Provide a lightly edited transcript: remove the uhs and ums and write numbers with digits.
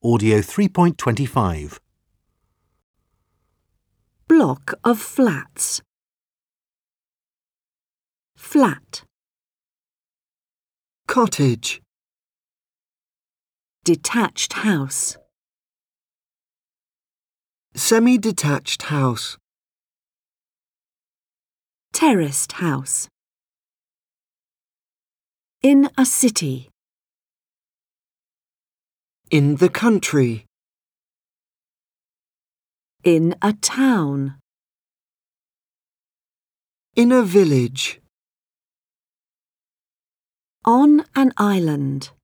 Audio 3.25. Block of flats. Flat. Cottage. Detached house. Semi-detached house. Terraced house. In a city. In the country. In a town. In a village. On an island.